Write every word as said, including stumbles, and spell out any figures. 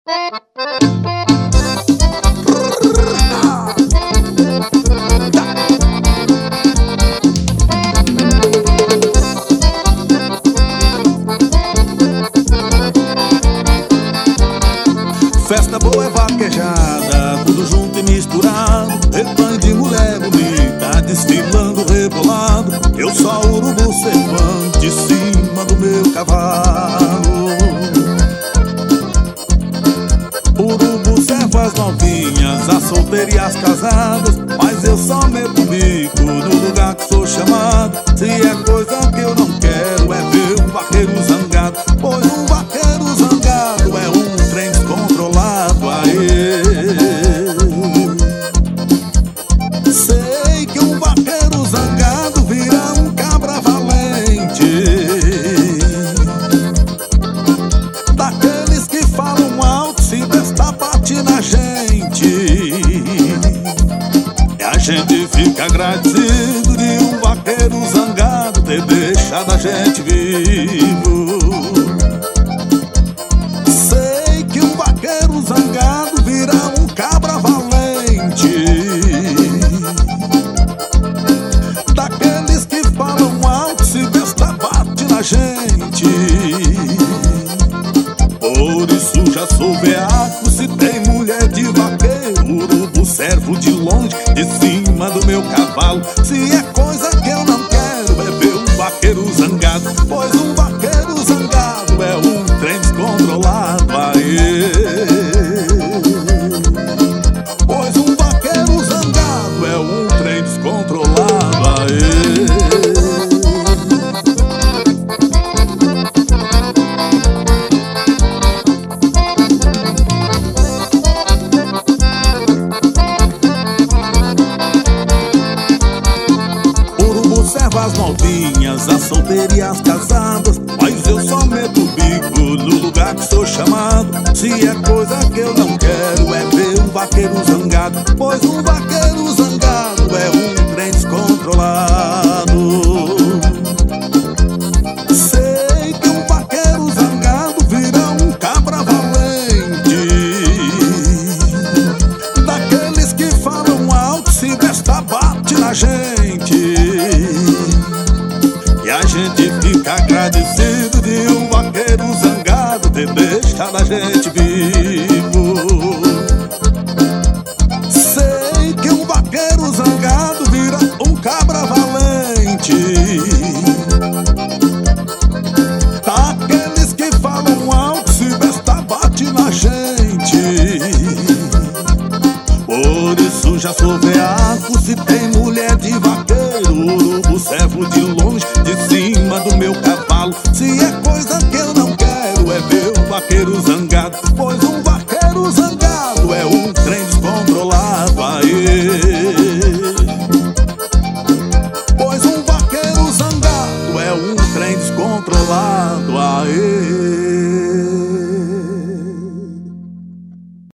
Festa boa é vaquejada, tudo junto e misturado, rebanho de mulher bonita, desfilando rebolado. Eu só urubu servando de cima do meu cavalo. Urubu serva as novinhas, as solteiras e as casadas, mas eu só meto o bico no lugar que sou chamado. Se é coisa que eu não quero é ver um vaqueiro zangado, pois um vaqueiro zangado é um trem descontrolado. Aê, sei que um vaqueiro zangado vira um cabra valente, daqueles que falam alto, se prestar bate na gente. E a gente fica agradecido de um vaqueiro zangado ter deixado a gente vivo. Sei que um vaqueiro zangado vira um cabra valente, daqueles que falam alto, se besta bate na gente. Por isso já sou veaco, se tem mulher de vaqueiro, urubu servo de longe, de cima do meu cavalo. Se é coisa que eu não quero é ver um vaqueiro zangado, pois um vaqueiro zangado é um trem descontrolado. Aê, pois um vaqueiro zangado é um trem descontrolado. Aê, observa as novinhas, as solteiras e as casadas, mas eu só meto o bico no lugar que sou chamado. Se é coisa que eu não quero é ver um vaqueiro zangado, pois um vaqueiro zangado é um trem descontrolado. Sei que um vaqueiro zangado vira um cabra valente, daqueles que falam alto, se desta bate na gente. E a gente fica agradecido de um vaqueiro zangado ter deixado a gente vivo. Sei que um vaqueiro zangado vira um cabra valente, daqueles que falam alto, se besta bate na gente. Por isso já sou veaco, se tem mulher de vaqueiro, urubu servo de longe, de